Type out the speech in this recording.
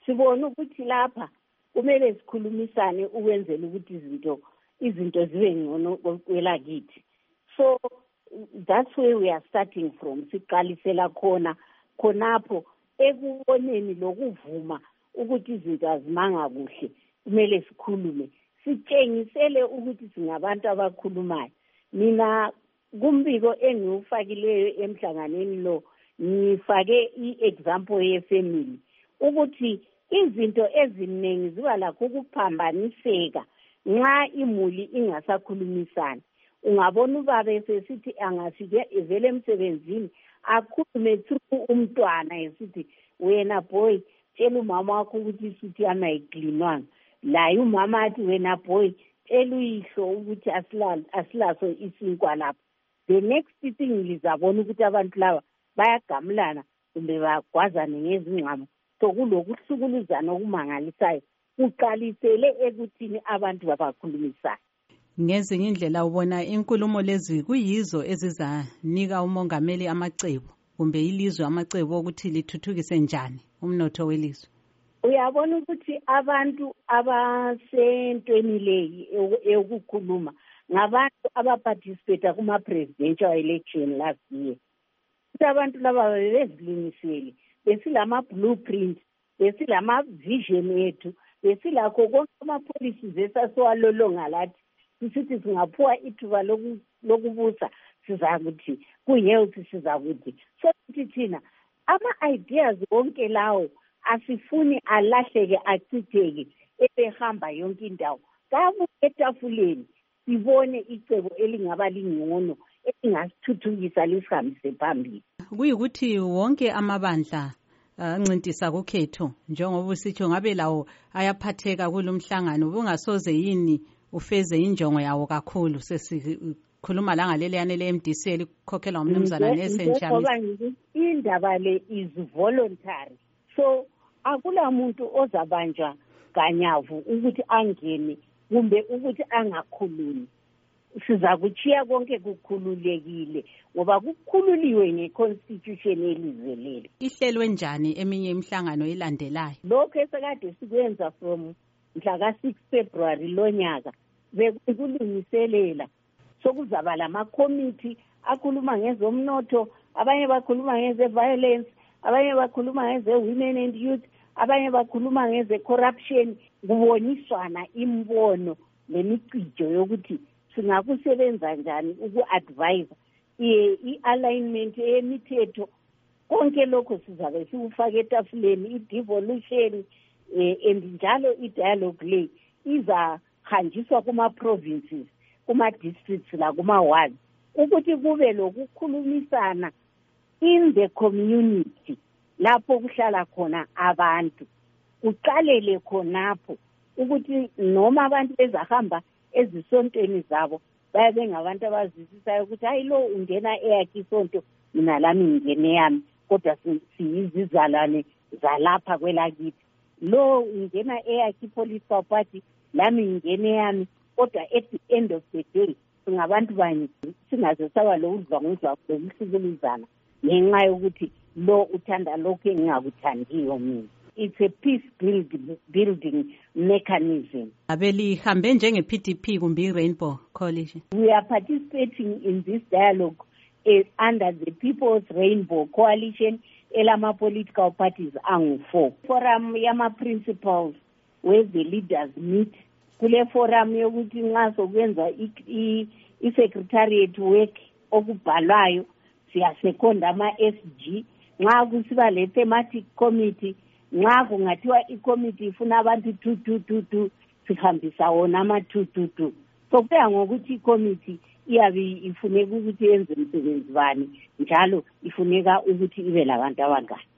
sibona ukuthi lapha kumele sikhulumisane ukwenzela ukuthi izinto zibe ngcono kwelakithi. So that's where we are starting from. Siqalisela khonapho ekuboneni lokuvuma ukuthi izinto azimanga kuhle, kumele sikhulume, sitshengisele ukuthi singabantu abakhulumayo. Mina kumbiko engiwufakileyo emhlanganweni lo ngifake i-example ye-family ukuthi izinto eziningi ziba lakho ukuphambaniseka nxa imuli ingasakhulumisana. Ungabona ubaba esesithi angafike evele emsebenzini akhulume through umntwana esithi wena boy tshela umama wakho ukuthi isuthi yami ayiklinwanga. Laye umama athi wena boy tshela uyihlo ukuthi asilaso isinkwa lapha. The next thing lizabona ukuthi abantu laba bayagamulana kumbe bagwazane ngezingqamo. So kulokuhlukuluzana okumangalisayo kuqalisele ekuthini abantu babakhulumisayo. Ngezinye indlela ubona inkulumo lezi kuyizo ezizanika umongameli amacebo kumbe ilizwe amacebo ukuthi lithuthukise njani umnotho welizwe. Uyabona ukuthi abantu abasentweni leyi ukukhuluma ngabantu abaparticipate kuma-presidential election last year. Abantu laba bezilungisele, besilama blueprint, besilama vision ethu, besilakho konke ama-policies esasiwalolonga lathi. Sisithi singaphuwa ithuba lokubusa sizakuthi ku-health sizakuthi. So thina ama-ideas wonke lawo asifuni alahleke achitheke ebehamba yonke indawo. Kabuke etafuleni sibone icebo elingaba lingcono elingasithuthukisa lisihambise phambili. Kuyikuthi wonke amabandla ancintisa kukhetho njengoba usitsho ngabe lawo ayaphatheka kulomhlangano bungasoze yini ufeze injongo yawo kakhulu. Sesikhuluma la ngaleleyana le-MDC elikhokhelwa umnumzana Nesentshamisa. Indaba le is voluntary, so akula muntu ozabanjwa ganyavu ukuthi angene kumbe ukuthi angakhulumi. Siza kuchiya konke kukhululekile ngoba kukhululiwe ngeconstitution yelizwe leli. Ihlelwe njani eminye imihlangano elandelayo? Lokho esekade sikwenza from mhla ka-6 February lonyaka bekulungiselela sokuzaba lama-committee akhuluma ngezomnotho, abanye bakhuluma ngeze-violence, abanye bakhuluma ngeze-women and youth, abanye bakhuluma ngeze-corruption. Kuboniswana imbono lemicijo yokuthi singakusebenza njani uku-advise i-alignment yemithetho. Konke lokho sizabe sikufake etafuleni. I-devolution and njalo i-dialogue le izahanjiswa kuma-provinces, kuma-districts la kuma-wards ukuthi kube lokukhulumisana in the community lapho kuhlala khona abantu. Uqalele khonapho ukuthi noma abantu bezahamba ezisontweni zabo babe ngabantu abazisisayo ukuthi hayi lo ungena eyakhe isonto mina lami ngene yami kodwa siyizizalwane zalapha kwelakithi. Lo ungena eyakhe political party lami ngene yami kodwa at the end of the day singabantu banye singaze saba lokudlwangudlwa lokuhlukuluzana ngenxa yokuthi lo uthanda lokho engingakuthandiyo mina. It's a peace building mechanism. Abelihambe njenge-PDP kumbe i-Rainbow Coalition? We are participating in this dialogue under the People's Rainbow Coalition elama-political parties angu-4. Forum yama-principals where the leaders meet. Kule forum yokuthi nxa sokwenza i-secretariat work okubhalwayo siyasekonda ama-SG. Nxa kusiba le-thematic committee, nxa kungathiwa i-committee ifuna abantu 2 sihambisa wona ama-2. So kuya ngokuthi i-committee iyabe ifuneka ukuthi yenze umsebenzi bani njalo ifuneka ukuthi ibe labantu abangani.